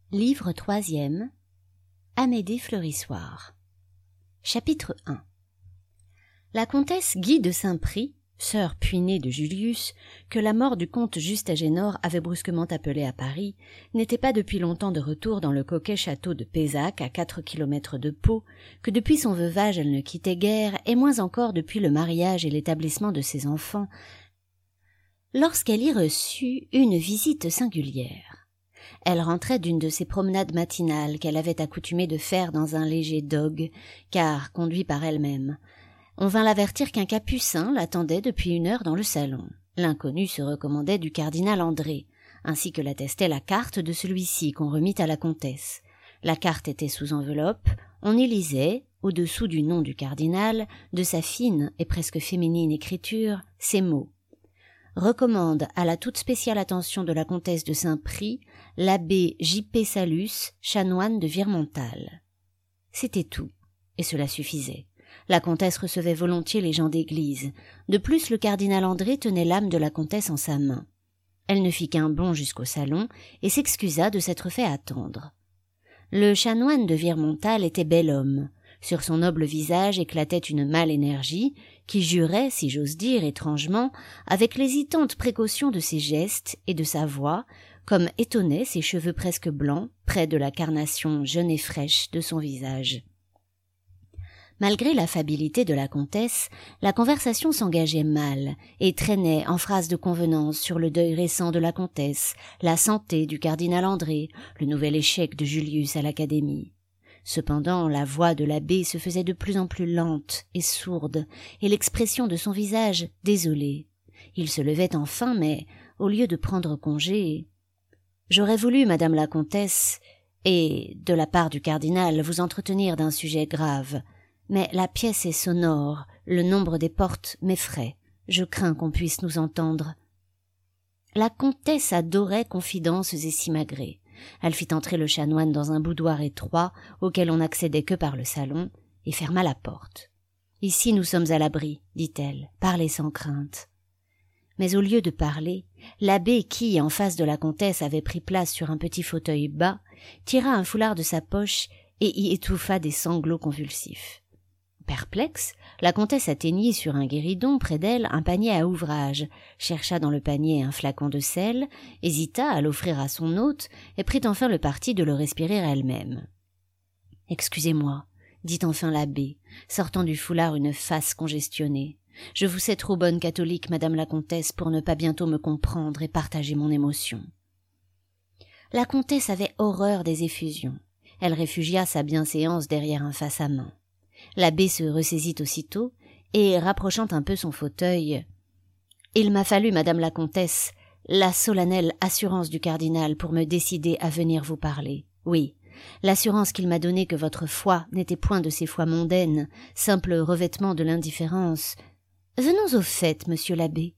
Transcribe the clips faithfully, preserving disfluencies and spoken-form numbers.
Livre troisième. Amédée Fleurissoir. Chapitre un. La comtesse Guy de Saint-Prix, sœur puinée de Julius, que la mort du comte Juste Agénor avait brusquement appelée à Paris, n'était pas depuis longtemps de retour dans le coquet château de Pézac, à quatre kilomètres de Pau, que depuis son veuvage elle ne quittait guère, et moins encore depuis le mariage et l'établissement de ses enfants, lorsqu'elle y reçut une visite singulière. Elle rentrait d'une de ces promenades matinales qu'elle avait accoutumé de faire dans un léger dogue, car conduit par elle-même. On vint l'avertir qu'un capucin l'attendait depuis une heure dans le salon. L'inconnu se recommandait du cardinal André, ainsi que l'attestait la carte de celui-ci qu'on remit à la comtesse. La carte était sous enveloppe, on y lisait, au-dessous du nom du cardinal, de sa fine et presque féminine écriture, ces mots. Recommande à la toute spéciale attention de la comtesse de Saint-Prix l'abbé J P Salus, chanoine de Virmontal. C'était tout, et cela suffisait. La comtesse recevait volontiers les gens d'église. De plus, le cardinal André tenait l'âme de la comtesse en sa main. Elle ne fit qu'un bond jusqu'au salon et s'excusa de s'être fait attendre. Le chanoine de Virmontal était bel homme. Sur son noble visage éclatait une mâle énergie qui jurait, si j'ose dire étrangement, avec l'hésitante précaution de ses gestes et de sa voix, comme étonnaient ses cheveux presque blancs près de la carnation jeune et fraîche de son visage. Malgré l'affabilité de la comtesse, la conversation s'engageait mal et traînait en phrases de convenance sur le deuil récent de la comtesse, la santé du cardinal André, le nouvel échec de Julius à l'Académie. Cependant, la voix de l'abbé se faisait de plus en plus lente et sourde, et l'expression de son visage désolée. Il se levait enfin, mais, au lieu de prendre congé, « J'aurais voulu, madame la comtesse, et, de la part du cardinal, vous entretenir d'un sujet grave, mais la pièce est sonore, le nombre des portes m'effraie, je crains qu'on puisse nous entendre. » La comtesse adorait confidences et simagrées. Elle fit entrer le chanoine dans un boudoir étroit auquel on n'accédait que par le salon et ferma la porte. « Ici nous sommes à l'abri, dit-elle, parlez sans crainte. » Mais au lieu de parler, l'abbé qui, en face de la comtesse, avait pris place sur un petit fauteuil bas, tira un foulard de sa poche et y étouffa des sanglots convulsifs. Perplexe, la comtesse atteignit sur un guéridon près d'elle un panier à ouvrage, chercha dans le panier un flacon de sel, hésita à l'offrir à son hôte et prit enfin le parti de le respirer elle-même. « Excusez-moi, » dit enfin l'abbé, sortant du foulard une face congestionnée. « Je vous sais trop bonne catholique, madame la comtesse, pour ne pas bientôt me comprendre et partager mon émotion. » La comtesse avait horreur des effusions. Elle réfugia sa bienséance derrière un face à main. L'abbé se ressaisit aussitôt, et, rapprochant un peu son fauteuil, « Il m'a fallu, madame la comtesse, la solennelle assurance du cardinal pour me décider à venir vous parler. Oui, l'assurance qu'il m'a donnée que votre foi n'était point de ces foi mondaines, simple revêtement de l'indifférence. Venons au fait, monsieur l'abbé.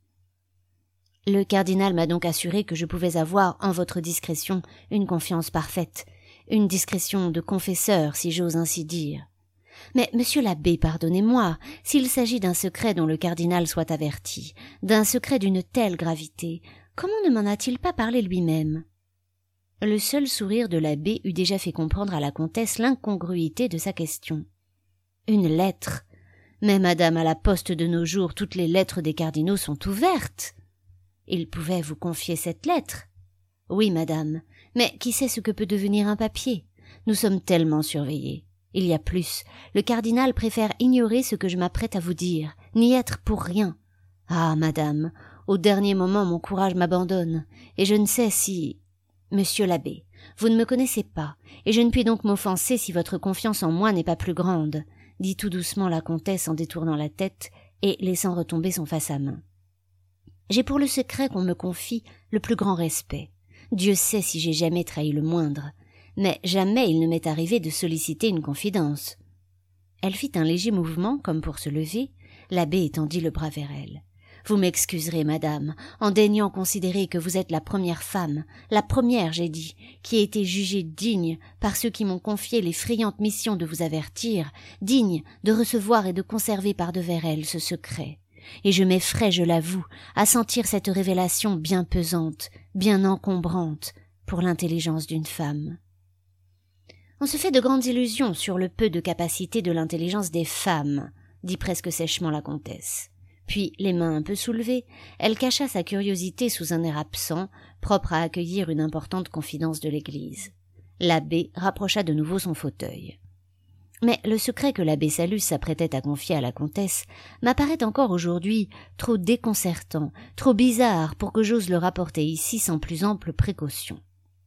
Le cardinal m'a donc assuré que je pouvais avoir en votre discrétion une confiance parfaite, une discrétion de confesseur, si j'ose ainsi dire. Mais, monsieur l'abbé, pardonnez-moi, s'il s'agit d'un secret dont le cardinal soit averti, d'un secret d'une telle gravité, comment ne m'en a-t-il pas parlé lui-même » Le seul sourire de l'abbé eût déjà fait comprendre à la comtesse l'incongruité de sa question. « Une lettre. Mais, madame, à la poste de nos jours, toutes les lettres des cardinaux sont ouvertes. » Il pouvait vous confier cette lettre. « Oui, madame, mais qui sait ce que peut devenir un papier? Nous sommes tellement surveillés. Il y a plus, le cardinal préfère ignorer ce que je m'apprête à vous dire, n'y être pour rien. Ah, madame, au dernier moment mon courage m'abandonne, et je ne sais si... Monsieur l'abbé, vous ne me connaissez pas, et je ne puis donc m'offenser si votre confiance en moi n'est pas plus grande, dit tout doucement la comtesse en détournant la tête et laissant retomber son face à main. J'ai pour le secret qu'on me confie le plus grand respect. Dieu sait si j'ai jamais trahi le moindre. Mais jamais il ne m'est arrivé de solliciter une confidence. » Elle fit un léger mouvement, comme pour se lever. L'abbé étendit le bras vers elle. « Vous m'excuserez, madame, en daignant considérer que vous êtes la première femme, la première, j'ai dit, qui a été jugée digne par ceux qui m'ont confié l'effrayante mission de vous avertir, digne de recevoir et de conserver par devers elle ce secret. Et je m'effraie, je l'avoue, à sentir cette révélation bien pesante, bien encombrante, pour l'intelligence d'une femme. » On se fait de grandes illusions sur le peu de capacité de l'intelligence des femmes, dit presque sèchement la comtesse. Puis, les mains un peu soulevées, elle cacha sa curiosité sous un air absent, propre à accueillir une importante confidence de l'Église. L'abbé rapprocha de nouveau son fauteuil. Mais le secret que l'abbé Salus s'apprêtait à confier à la comtesse m'apparaît encore aujourd'hui trop déconcertant, trop bizarre pour que j'ose le rapporter ici sans plus ample précaution.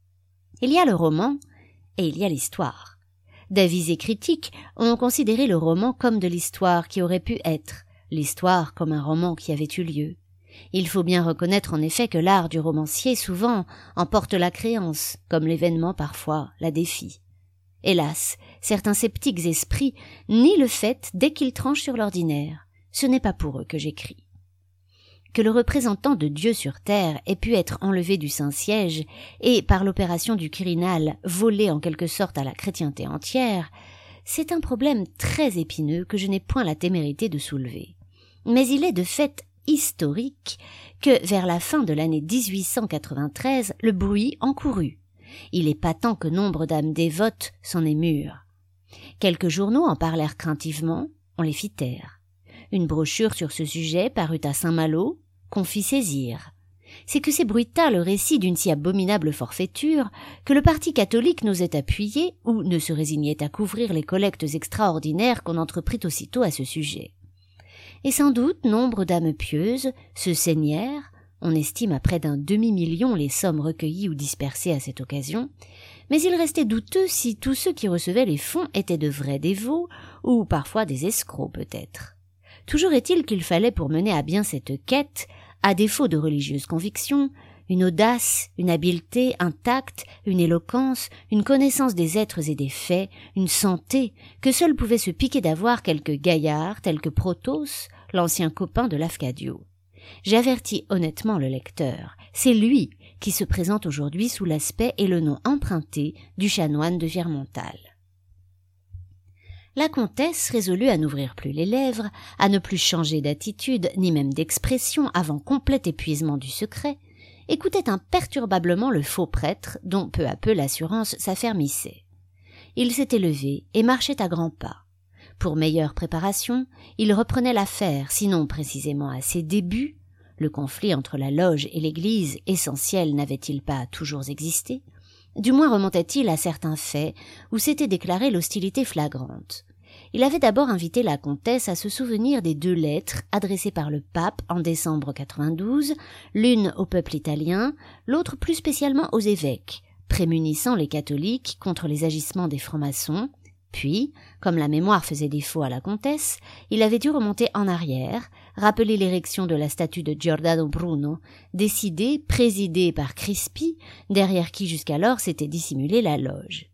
Il y a le roman et il y a l'histoire. D'avisés critiques ont considéré le roman comme de l'histoire qui aurait pu être, l'histoire comme un roman qui avait eu lieu. Il faut bien reconnaître en effet que l'art du romancier souvent emporte la créance, comme l'événement parfois la défie. Hélas, certains sceptiques esprits nient le fait dès qu'ils tranchent sur l'ordinaire. Ce n'est pas pour eux que j'écris. Que le représentant de Dieu sur terre ait pu être enlevé du Saint-Siège et, par l'opération du Quirinal, volé en quelque sorte à la chrétienté entière, c'est un problème très épineux que je n'ai point la témérité de soulever. Mais il est de fait historique que, vers la fin de l'année dix-huit cent quatre-vingt-treize, le bruit encourut. Il est patent que nombre d'âmes dévotes s'en émurent. Quelques journaux en parlèrent craintivement, on les fit taire. Une brochure sur ce sujet parut à Saint-Malo, qu'on fit saisir. C'est que s'ébruita le récit d'une si abominable forfaiture que le parti catholique n'osait appuyer ou ne se résignait à couvrir les collectes extraordinaires qu'on entreprit aussitôt à ce sujet. Et sans doute nombre d'âmes pieuses se saignèrent, on estime à près d'un demi-million les sommes recueillies ou dispersées à cette occasion, mais il restait douteux si tous ceux qui recevaient les fonds étaient de vrais dévots, ou parfois des escrocs peut-être. Toujours est-il qu'il fallait pour mener à bien cette quête, à défaut de religieuses convictions, une audace, une habileté, un tact, une éloquence, une connaissance des êtres et des faits, une santé, que seul pouvait se piquer d'avoir quelque gaillard tel que Protos, l'ancien copain de Lafcadio. J'avertis honnêtement le lecteur, c'est lui qui se présente aujourd'hui sous l'aspect et le nom emprunté du chanoine de Virmontal. La comtesse résolut à n'ouvrir plus les lèvres, à ne plus changer d'attitude ni même d'expression avant complet épuisement du secret, écoutait imperturbablement le faux prêtre dont peu à peu l'assurance s'affermissait. Il s'était levé et marchait à grands pas. Pour meilleure préparation, il reprenait l'affaire, sinon précisément à ses débuts, le conflit entre la loge et l'église essentiel n'avait-il pas toujours existé, du moins remontait-il à certains faits où s'était déclarée l'hostilité flagrante. Il avait d'abord invité la comtesse à se souvenir des deux lettres adressées par le pape en décembre quatre-vingt-douze, l'une au peuple italien, l'autre plus spécialement aux évêques, prémunissant les catholiques contre les agissements des francs-maçons. Puis, comme la mémoire faisait défaut à la comtesse, il avait dû remonter en arrière, rappeler l'érection de la statue de Giordano Bruno, décidée, présidée par Crispi, derrière qui jusqu'alors s'était dissimulée la loge.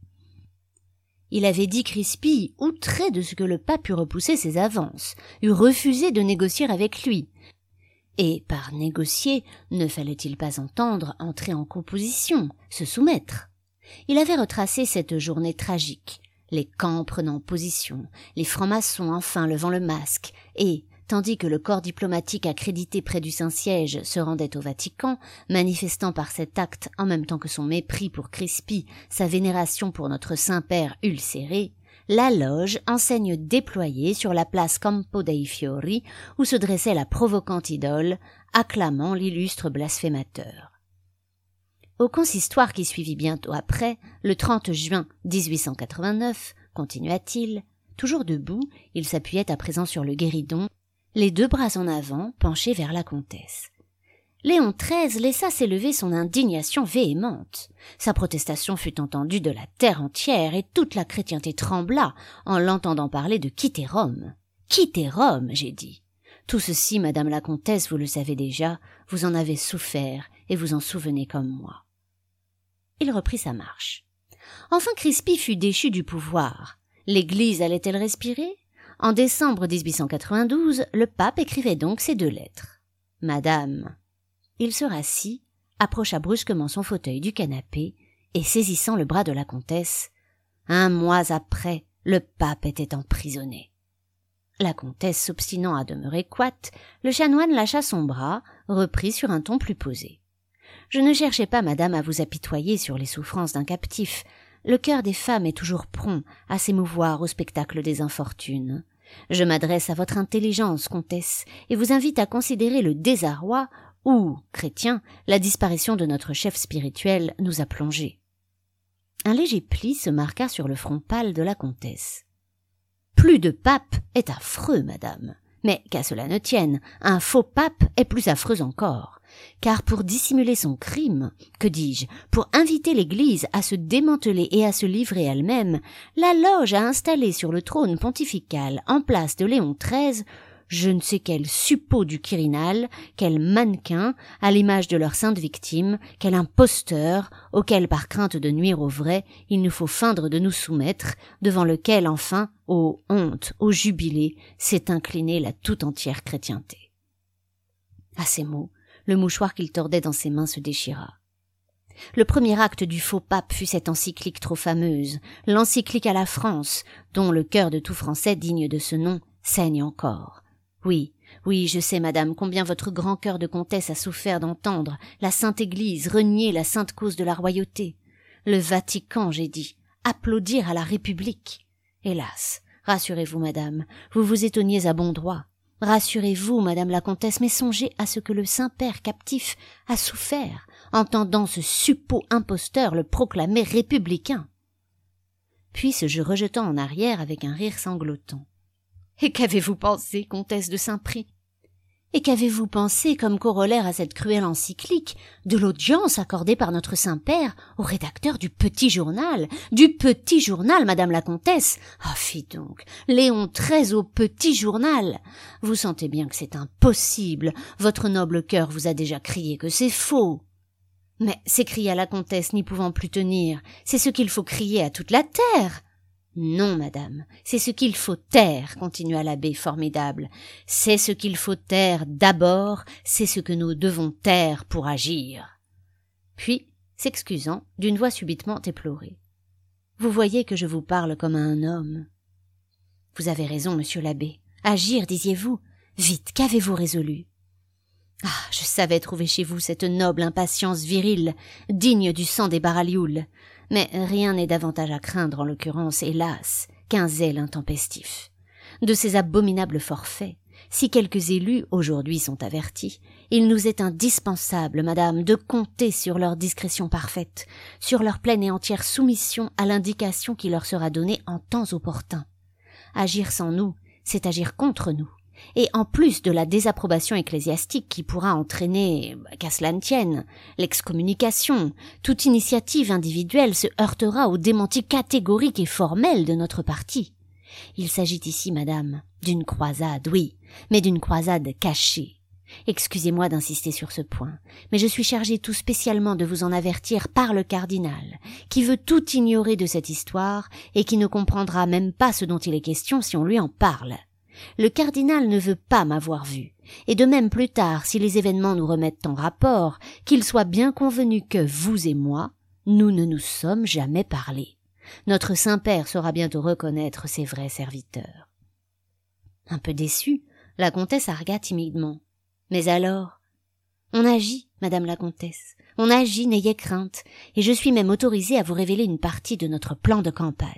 Il avait dit Crispi, outré de ce que le pape eût repoussé ses avances, eût refusé de négocier avec lui. Et par négocier, ne fallait-il pas entendre entrer en composition, se soumettre? Il avait retracé cette journée tragique, les camps prenant position, les francs-maçons enfin levant le masque, et, tandis que le corps diplomatique accrédité près du Saint-Siège se rendait au Vatican, manifestant par cet acte, en même temps que son mépris pour Crispi, sa vénération pour notre Saint-Père ulcéré, la loge, enseigne déployée sur la place Campo dei Fiori, où se dressait la provocante idole, acclamant l'illustre blasphémateur. Au consistoire qui suivit bientôt après, le trente juin dix-huit cent quatre-vingt-neuf, continua-t-il, toujours debout, il s'appuyait à présent sur le guéridon, les deux bras en avant, penchés vers la comtesse. Léon treize laissa s'élever son indignation véhémente. Sa protestation fut entendue de la terre entière et toute la chrétienté trembla en l'entendant parler de quitter Rome. « Quitter Rome !» j'ai dit. Tout ceci, madame la comtesse, vous le savez déjà, vous en avez souffert et vous en souvenez comme moi. Il reprit sa marche. Enfin Crispi fut déchu du pouvoir. L'Église allait-elle respirer? En décembre dix-huit cent quatre-vingt-douze, le pape écrivait donc ces deux lettres. « Madame ». Il se rassit, approcha brusquement son fauteuil du canapé et, saisissant le bras de la comtesse, un mois après, le pape était emprisonné. La comtesse s'obstinant à demeurer coite, le chanoine lâcha son bras, reprit sur un ton plus posé. « Je ne cherchais pas, madame, à vous apitoyer sur les souffrances d'un captif. le cœur des femmes est toujours prompt à s'émouvoir au spectacle des infortunes. Je m'adresse à votre intelligence, comtesse, et vous invite à considérer le désarroi où, chrétien, la disparition de notre chef spirituel nous a plongés. » Un léger pli se marqua sur le front pâle de la comtesse. « Plus de pape est affreux, madame. Mais qu'à cela ne tienne, un faux pape est plus affreux encore. Car pour dissimuler son crime, que dis-je, pour inviter l'Église à se démanteler et à se livrer elle-même, la loge a installé sur le trône pontifical, en place de Léon treize, je ne sais quel suppôt du Quirinal, quel mannequin, à l'image de leur sainte victime, quel imposteur, auquel par crainte de nuire au vrai, il nous faut feindre de nous soumettre, devant lequel enfin, ô honte, ô jubilé, s'est inclinée la tout entière chrétienté. » À ces mots, le mouchoir qu'il tordait dans ses mains se déchira. Le premier acte du faux pape fut cette encyclique trop fameuse, l'encyclique à la France, dont le cœur de tout Français digne de ce nom saigne encore. Oui, oui, je sais, madame, combien votre grand cœur de comtesse a souffert d'entendre la Sainte Église renier la sainte cause de la royauté. Le Vatican, j'ai dit, applaudir à la République. Hélas, rassurez-vous, madame, vous vous étonniez à bon droit. Rassurez-vous, madame la comtesse, mais songez à ce que le Saint-Père captif a souffert, entendant ce suppôt imposteur le proclamer républicain. Puis se rejeta en arrière avec un rire sanglotant. « Et qu'avez-vous pensé, comtesse de Saint-Prix ? Et qu'avez-vous pensé comme corollaire à cette cruelle encyclique de l'audience accordée par notre Saint-Père au rédacteur du Petit Journal, du Petit Journal, madame la comtesse ? Ah, fi donc, Léon treize au Petit Journal. Vous sentez bien que c'est impossible, votre noble cœur vous a déjà crié que c'est faux. » « Mais, s'écria la comtesse, n'y pouvant plus tenir, c'est ce qu'il faut crier à toute la terre. » « Non, madame, c'est ce qu'il faut taire, continua l'abbé formidable. C'est ce qu'il faut taire d'abord, c'est ce que nous devons taire pour agir. » Puis, s'excusant, d'une voix subitement éplorée. « Vous voyez que je vous parle comme à un homme. »« Vous avez raison, monsieur l'abbé. Agir, disiez-vous. Vite, qu'avez-vous résolu ? » Ah, je savais trouver chez vous cette noble impatience virile, digne du sang des Baralioul. Mais rien n'est davantage à craindre en l'occurrence, hélas, qu'un zèle intempestif. De ces abominables forfaits, si quelques élus aujourd'hui sont avertis, il nous est indispensable, madame, de compter sur leur discrétion parfaite, sur leur pleine et entière soumission à l'indication qui leur sera donnée en temps opportun. Agir sans nous, c'est agir contre nous. Et en plus de la désapprobation ecclésiastique qui pourra entraîner, qu'à cela ne tienne, l'excommunication, toute initiative individuelle se heurtera au démenti catégorique et formel de notre parti. Il s'agit ici, madame, d'une croisade, oui, mais d'une croisade cachée. Excusez-moi d'insister sur ce point, mais je suis chargé tout spécialement de vous en avertir par le cardinal, qui veut tout ignorer de cette histoire et qui ne comprendra même pas ce dont il est question si on lui en parle. Le cardinal ne veut pas m'avoir vu, et de même plus tard, si les événements nous remettent en rapport, qu'il soit bien convenu que vous et moi, nous ne nous sommes jamais parlé. Notre Saint-Père saura bientôt reconnaître ses vrais serviteurs. » Un peu déçue, la comtesse argua timidement. « Mais alors ? » ?»« On agit, madame la comtesse, on agit, n'ayez crainte, et je suis même autorisée à vous révéler une partie de notre plan de campagne. »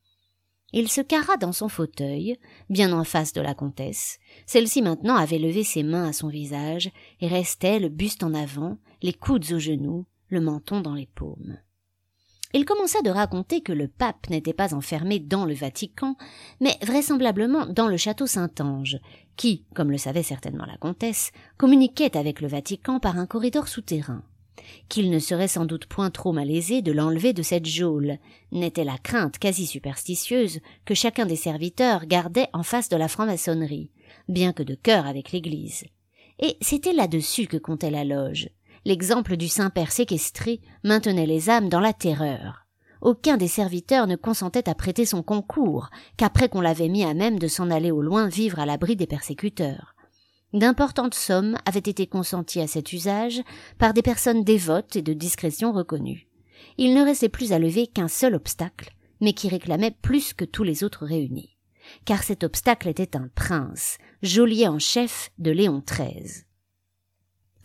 Il se carra dans son fauteuil, bien en face de la comtesse. Celle-ci maintenant avait levé ses mains à son visage et restait le buste en avant, les coudes aux genoux, le menton dans les paumes. Il commença de raconter que le pape n'était pas enfermé dans le Vatican, mais vraisemblablement dans le château Saint-Ange, qui, comme le savait certainement la comtesse, communiquait avec le Vatican par un corridor souterrain. Qu'il ne serait sans doute point trop malaisé de l'enlever de cette geôle, n'était la crainte quasi superstitieuse que chacun des serviteurs gardait en face de la franc-maçonnerie, bien que de cœur avec l'Église. Et c'était là-dessus que comptait la loge. L'exemple du Saint-Père séquestré maintenait les âmes dans la terreur. Aucun des serviteurs ne consentait à prêter son concours, qu'après qu'on l'avait mis à même de s'en aller au loin vivre à l'abri des persécuteurs. D'importantes sommes avaient été consenties à cet usage par des personnes dévotes et de discrétion reconnues. Il ne restait plus à lever qu'un seul obstacle, mais qui réclamait plus que tous les autres réunis. Car cet obstacle était un prince, geôlier en chef de Léon treize.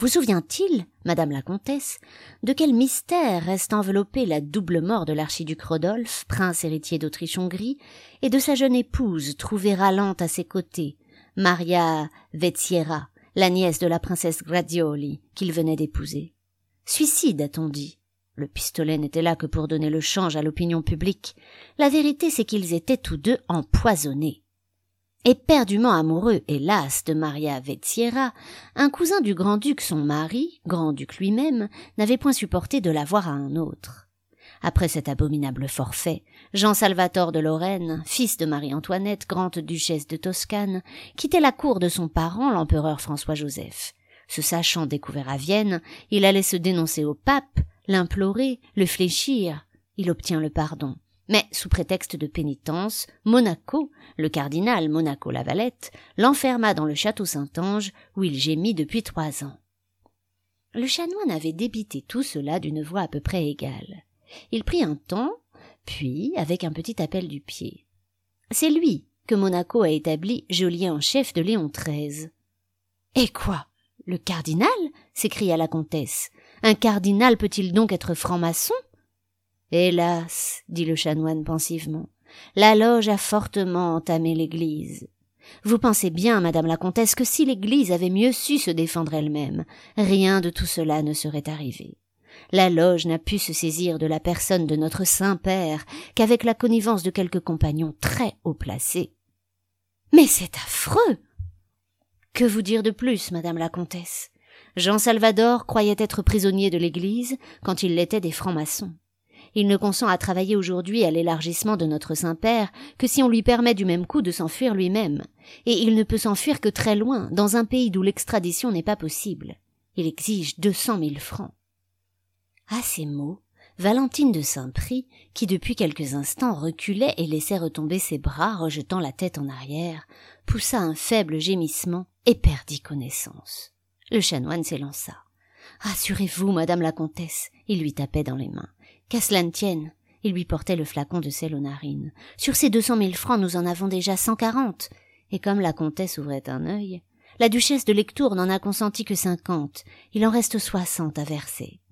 Vous souvient-il, madame la comtesse, de quel mystère reste enveloppée la double mort de l'archiduc Rodolphe, prince héritier d'Autriche-Hongrie, et de sa jeune épouse, trouvée râlante à ses côtés, Maria Vezziera, la nièce de la princesse Gradioli, qu'il venait d'épouser? Suicide, a-t-on dit. Le pistolet n'était là que pour donner le change à l'opinion publique. La vérité, c'est qu'ils étaient tous deux empoisonnés. Éperdument amoureux, hélas, de Maria Vezziera, un cousin du grand-duc, son mari, grand-duc lui-même, n'avait point supporté de la voir à un autre. Après cet abominable forfait, Jean Salvator de Lorraine, fils de Marie-Antoinette, grande-duchesse de Toscane, quittait la cour de son parent, l'empereur François-Joseph. Se sachant découvert à Vienne, il allait se dénoncer au pape, l'implorer, le fléchir. Il obtient le pardon. Mais, sous prétexte de pénitence, Monaco, le cardinal Monaco-Lavalette, l'enferma dans le château Saint-Ange, où il gémit depuis trois ans. Le chanoine avait débité tout cela d'une voix à peu près égale. Il prit un temps, puis, avec un petit appel du pied. C'est lui que Monaco a établi geôlier en chef de Léon treize. « Et quoi? Le cardinal » s'écria la comtesse. « Un cardinal peut-il donc être franc-maçon » ? Hélas, dit le chanoine pensivement, la loge a fortement entamé l'Église. Vous pensez bien, madame la comtesse, que si l'Église avait mieux su se défendre elle-même, rien de tout cela ne serait arrivé. La loge n'a pu se saisir de la personne de notre Saint-Père qu'avec la connivence de quelques compagnons très haut placés. Mais c'est affreux! Que vous dire de plus, madame la comtesse? Jean Salvador croyait être prisonnier de l'Église quand il l'était des francs-maçons. Il ne consent à travailler aujourd'hui à l'élargissement de notre Saint-Père que si on lui permet du même coup de s'enfuir lui-même. Et il ne peut s'enfuir que très loin, dans un pays d'où l'extradition n'est pas possible. Il exige deux cent mille francs. À ces mots, Valentine de Saint-Prix, qui depuis quelques instants reculait et laissait retomber ses bras, rejetant la tête en arrière, poussa un faible gémissement et perdit connaissance. Le chanoine s'élança. « Rassurez-vous, madame la comtesse !» Il lui tapait dans les mains. Qu'à cela ne tienne, il lui portait le flacon de sel aux narines. Sur ces deux cent mille francs, nous en avons déjà cent quarante. Et comme la comtesse ouvrait un œil, la duchesse de Lectoure n'en a consenti que cinquante. Il en reste soixante à verser.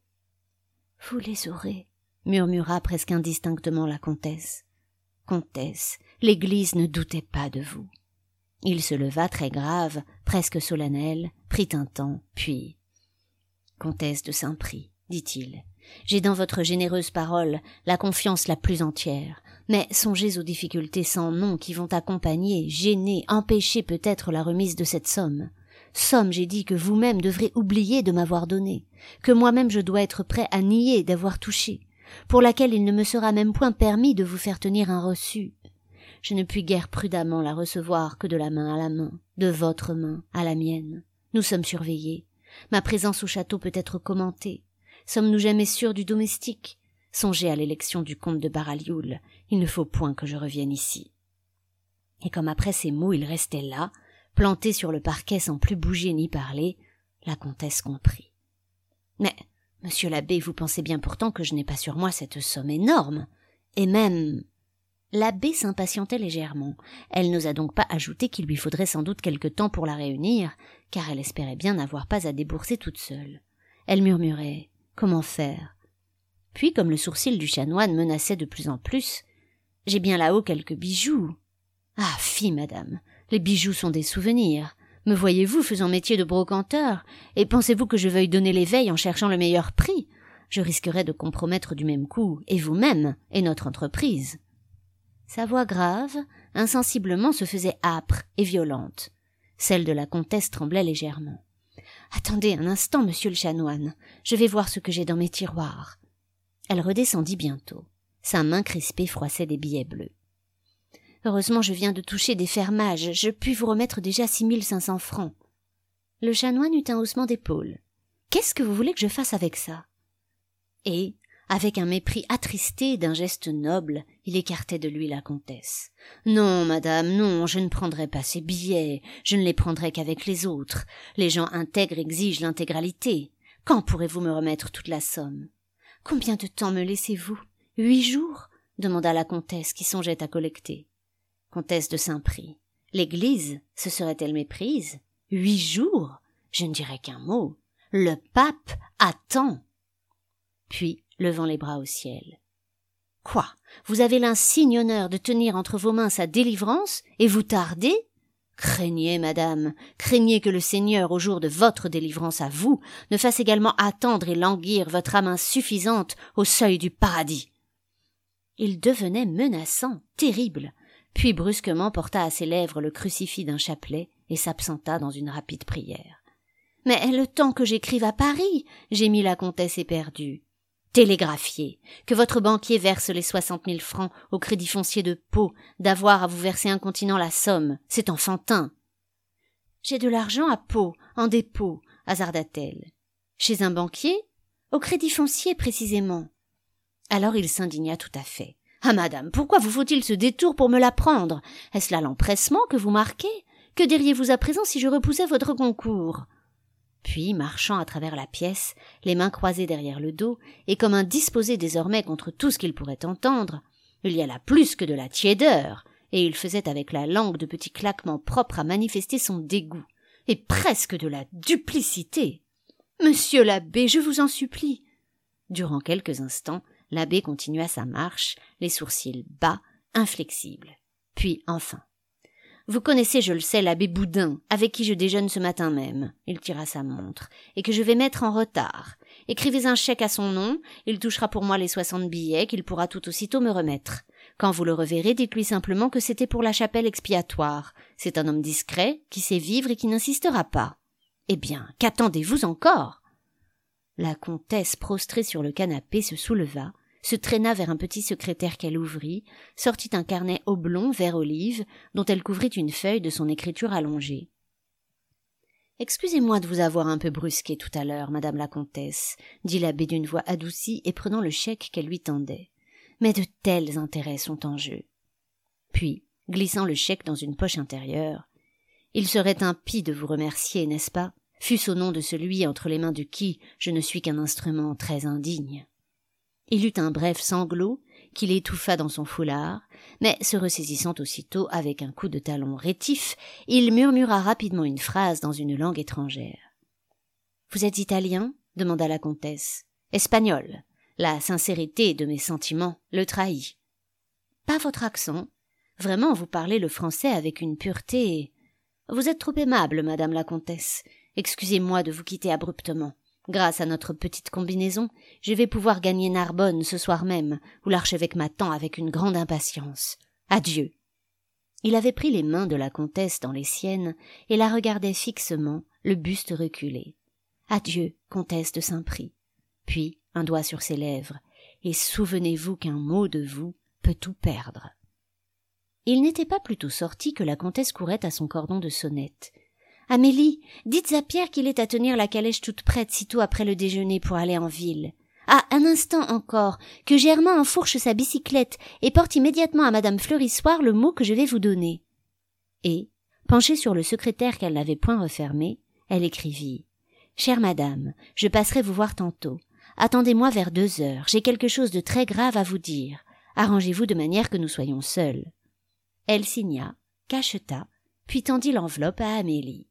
Vous les aurez, murmura presque indistinctement la comtesse. Comtesse, l'Église ne doutait pas de vous. Il se leva très grave, presque solennel, prit un temps, puis... Comtesse de Saint-Prix, dit-il, j'ai dans votre généreuse parole la confiance la plus entière, mais songez aux difficultés sans nom qui vont accompagner, gêner, empêcher peut-être la remise de cette somme. Somme, j'ai dit, que vous-même devrez oublier de m'avoir donnée, que moi-même je dois être prêt à nier d'avoir touché, pour laquelle il ne me sera même point permis de vous faire tenir un reçu. Je ne puis guère prudemment la recevoir que de la main à la main, de votre main à la mienne. Nous sommes surveillés. Ma présence au château peut être commentée. Sommes-nous jamais sûrs du domestique? Songez à l'élection du comte de Baralioul. Il ne faut point que je revienne ici. Et comme après ces mots il restait là, planté sur le parquet sans plus bouger ni parler, la comtesse comprit. Mais, monsieur l'abbé, vous pensez bien pourtant que je n'ai pas sur moi cette somme énorme, et même... L'abbé s'impatientait légèrement. Elle n'osa donc pas ajouter qu'il lui faudrait sans doute quelque temps pour la réunir, car elle espérait bien n'avoir pas à débourser toute seule. Elle murmurait « Comment faire ?» Puis, comme le sourcil du chanoine menaçait de plus en plus, « J'ai bien là-haut quelques bijoux. »« Ah, fi, madame, les bijoux sont des souvenirs. Me voyez-vous faisant métier de brocanteur, et pensez-vous que je veuille donner l'éveil en cherchant le meilleur prix? Je risquerais de compromettre du même coup, et vous-même, et notre entreprise. » Sa voix grave, insensiblement, se faisait âpre et violente. Celle de la comtesse tremblait légèrement. « Attendez un instant, monsieur le chanoine, je vais voir ce que j'ai dans mes tiroirs. » Elle redescendit bientôt. Sa main crispée froissait des billets bleus. « Heureusement, je viens de toucher des fermages, je puis vous remettre déjà six mille cinq cents francs. » Le chanoine eut un haussement d'épaules. « Qu'est-ce que vous voulez que je fasse avec ça ?» Et, avec un mépris attristé d'un geste noble, il écartait de lui la comtesse. « Non, madame, non, je ne prendrai pas ces billets, je ne les prendrai qu'avec les autres. Les gens intègres exigent l'intégralité. Quand pourrez-vous me remettre toute la somme ? » « Combien de temps me laissez-vous ? Huit jours ?» demanda la comtesse qui songeait à collecter. Comtesse de Saint-Prix. L'Église se serait-elle méprise ? Huit jours ? Je ne dirais qu'un mot. Le pape attend. Puis, levant les bras au ciel. Quoi? Vous avez l'insigne honneur de tenir entre vos mains sa délivrance, et vous tardez? Craignez, madame, craignez que le Seigneur, au jour de votre délivrance à vous, ne fasse également attendre et languir votre âme insuffisante au seuil du paradis. Il devenait menaçant, terrible, puis brusquement porta à ses lèvres le crucifix d'un chapelet et s'absenta dans une rapide prière. « Mais le temps que j'écrive à Paris !» gémit la comtesse éperdue. « Télégraphiez que votre banquier verse les soixante mille francs au crédit foncier de Pau, d'avoir à vous verser incontinent la somme. C'est enfantin. »« J'ai de l'argent à Pau, en dépôt, » hasarda-t-elle. « Chez un banquier ? Au crédit foncier, précisément. » Alors il s'indigna tout à fait. « Ah, madame, pourquoi vous faut-il ce détour pour me l'apprendre? Est-ce là l'empressement que vous marquez? Que diriez-vous à présent si je repoussais votre concours ?» Puis, marchant à travers la pièce, les mains croisées derrière le dos, et comme indisposé désormais contre tout ce qu'il pourrait entendre, il y a là plus que de la tiédeur, et il faisait avec la langue de petits claquements propres à manifester son dégoût, et presque de la duplicité. « Monsieur l'abbé, je vous en supplie !» Durant quelques instants, l'abbé continua sa marche, les sourcils bas, inflexibles. Puis, enfin, « Vous connaissez, je le sais, l'abbé Boudin, avec qui je déjeune ce matin même. » Il tira sa montre. « Et que je vais mettre en retard. Écrivez un chèque à son nom, il touchera pour moi les soixante billets qu'il pourra tout aussitôt me remettre. Quand vous le reverrez, dites-lui simplement que c'était pour la chapelle expiatoire. C'est un homme discret, qui sait vivre et qui n'insistera pas. Eh bien, qu'attendez-vous encore ?» La comtesse, prostrée sur le canapé, se souleva, se traîna vers un petit secrétaire qu'elle ouvrit, sortit un carnet oblong vert olive, dont elle couvrit une feuille de son écriture allongée. « Excusez-moi de vous avoir un peu brusquée tout à l'heure, madame la comtesse, » dit l'abbé d'une voix adoucie et prenant le chèque qu'elle lui tendait. « Mais de tels intérêts sont en jeu. » Puis, glissant le chèque dans une poche intérieure, « Il serait impie de vous remercier, n'est-ce pas, fût-ce au nom de celui entre les mains de qui je ne suis qu'un instrument très indigne. » Il eut un bref sanglot qu'il étouffa dans son foulard, mais se ressaisissant aussitôt avec un coup de talon rétif, il murmura rapidement une phrase dans une langue étrangère. « Vous êtes italien ?» demanda la comtesse. « Espagnol. La sincérité de mes sentiments le trahit. »« Pas votre accent. Vraiment, vous parlez le français avec une pureté. Vous êtes trop aimable, madame la comtesse. Excusez-moi de vous quitter abruptement. Grâce à notre petite combinaison, je vais pouvoir gagner Narbonne ce soir même, où l'archevêque m'attend avec une grande impatience. Adieu. » Il avait pris les mains de la comtesse dans les siennes et la regardait fixement, le buste reculé. « Adieu, comtesse de Saint-Prix. » Puis, un doigt sur ses lèvres, « Et souvenez-vous qu'un mot de vous peut tout perdre. » Il n'était pas plutôt sorti que la comtesse courait à son cordon de sonnette. « Amélie, dites à Pierre qu'il est à tenir la calèche toute prête sitôt après le déjeuner pour aller en ville. Ah, un instant encore, que Germain enfourche sa bicyclette et porte immédiatement à madame Fleurissoir le mot que je vais vous donner. » Et, penchée sur le secrétaire qu'elle n'avait point refermé, elle écrivit. « Chère madame, je passerai vous voir tantôt. Attendez-moi vers deux heures, j'ai quelque chose de très grave à vous dire. Arrangez-vous de manière que nous soyons seuls. » Elle signa, cacheta, puis tendit l'enveloppe à Amélie.